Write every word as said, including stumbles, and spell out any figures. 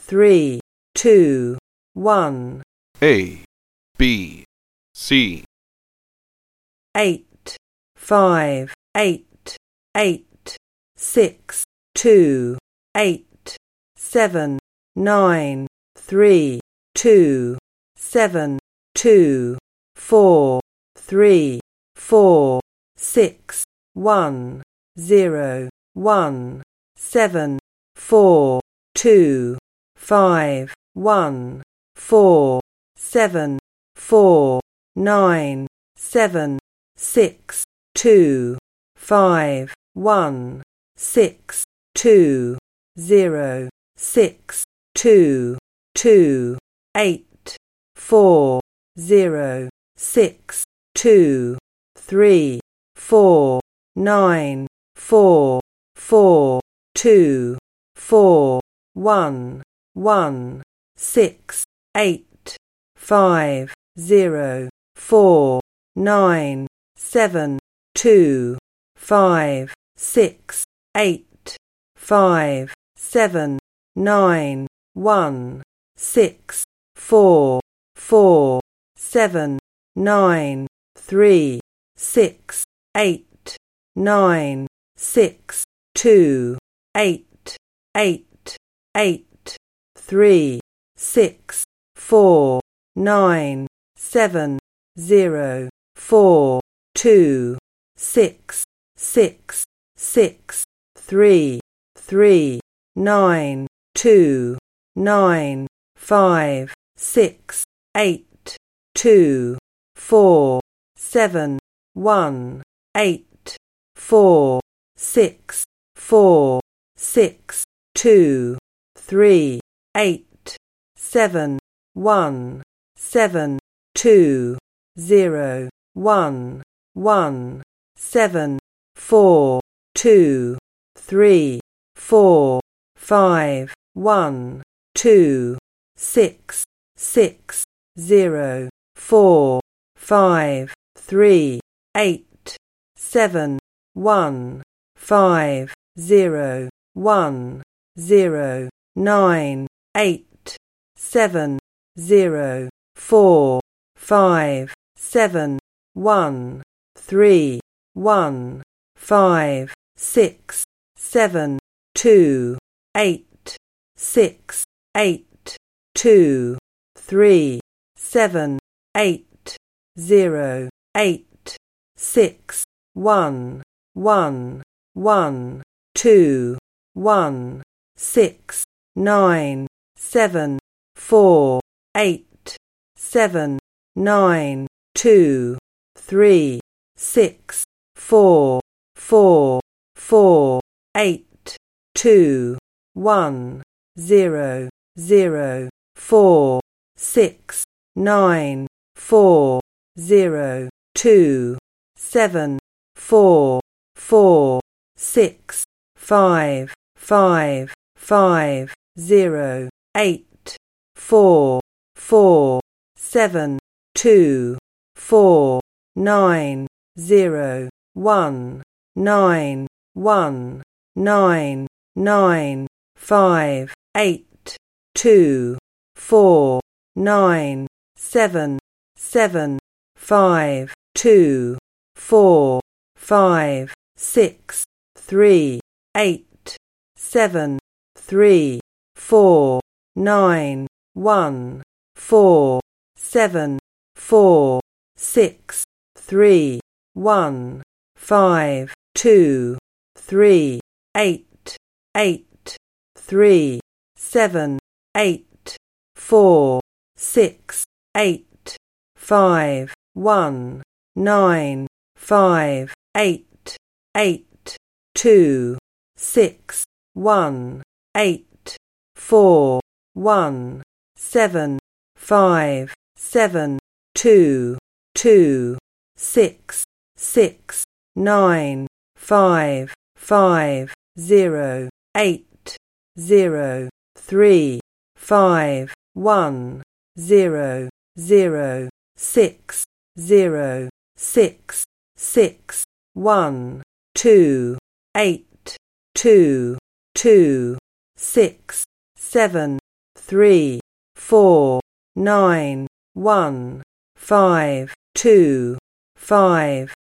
three, two, one. A, B, C. Eight, five, eight, eight, six, two, eight, seven, nine, three, two, seven, two, four, three, four, six, one, zero, one, seven, four, two, five, one, four, seven, four, nine, seven, six, two, five, one, six, two, zero, six, two, two, eight, four, zero, six, two, three, four, nine, four, four, two, four, one, one, six, eight, five, zero, four, nine, seven, two, five, six, eight, five, seven, nine, one, six, four, four, seven, nine, three, six, eight, nine, six, two, eight, eight, eight, three, six, four, nine, seven, zero, four, two, six, six, six, three, three, nine, two, nine, five, six, eight, two, four, seven, one, eight, four, six, four, six, two, three, eight, seven, one, seven, two, zero, one, one, seven, four, two, three, four, five, one, two, six, six, zero, four, five, three, eight, seven, one, five, zero, one, zero, nine, eight, seven, zero, four, five, seven, one, three, one, five, six, seven, two, eight, six, eight, two, three, seven, eight, zero, eight, six, one, one, one, two, one, six, nine, seven, four, eight, seven, nine, two, three, six, four, four, four, eight, two, one, zero, zero, four, six, nine, four, zero, two, seven, four, four, six, five, five, five, zero, eight, four, four, seven, two, four, nine, zero, one, nine, one, nine, nine, five, eight, two, four, nine, seven, seven, five, two, four, five, six, three, eight, seven, three, four, nine, one, four, seven, four, six, three, one, five, two, three, eight, eight, three, seven, eight, four, six, eight, five, one, nine, five, eight, eight, two, six, one, eight, four, one, seven, five, seven, two, two, six, six, nine, five, five, zero, eight, zero, three, five, one, zero, zero, six, zero, six, six, one, two, eight, two, two, six, seven, three, four, nine, one, five, two, five.